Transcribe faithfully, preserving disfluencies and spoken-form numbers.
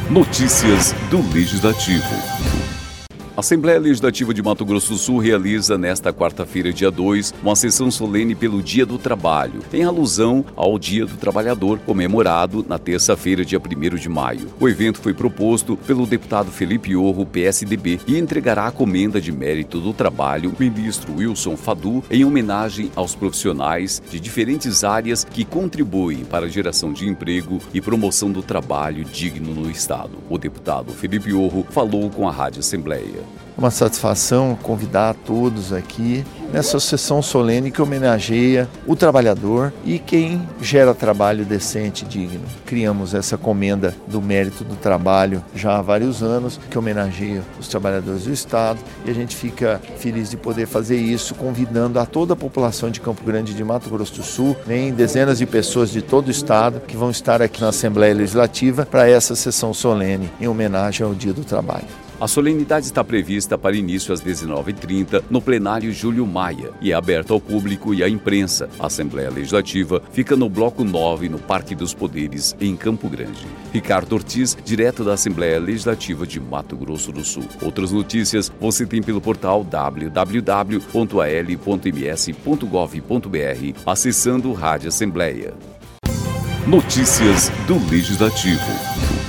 Notícias do Legislativo. A Assembleia Legislativa de Mato Grosso do Sul realiza nesta quarta-feira, dia dois, uma sessão solene pelo Dia do Trabalho, em alusão ao Dia do Trabalhador, comemorado na terça-feira, dia primeiro de maio. O evento foi proposto pelo deputado Felipe Orro, P S D B, e entregará a comenda de mérito do trabalho, ministro Wilson Fadul, em homenagem aos profissionais de diferentes áreas que contribuem para a geração de emprego e promoção do trabalho digno no Estado. O deputado Felipe Orro falou com a Rádio Assembleia. Uma satisfação convidar a todos aqui nessa sessão solene que homenageia o trabalhador e quem gera trabalho decente e digno. Criamos essa comenda do mérito do trabalho já há vários anos, que homenageia os trabalhadores do Estado, e a gente fica feliz de poder fazer isso, convidando a toda a população de Campo Grande de Mato Grosso do Sul, nem dezenas de pessoas de todo o Estado que vão estar aqui na Assembleia Legislativa para essa sessão solene em homenagem ao Dia do Trabalho. A solenidade está prevista para início às dezenove e trinta no plenário Júlio Maia e é aberta ao público e à imprensa. A Assembleia Legislativa fica no Bloco nove, no Parque dos Poderes, em Campo Grande. Ricardo Ortiz, direto da Assembleia Legislativa de Mato Grosso do Sul. Outras notícias você tem pelo portal w w w ponto a l ponto m s ponto gov ponto b r, acessando Rádio Assembleia. Notícias do Legislativo.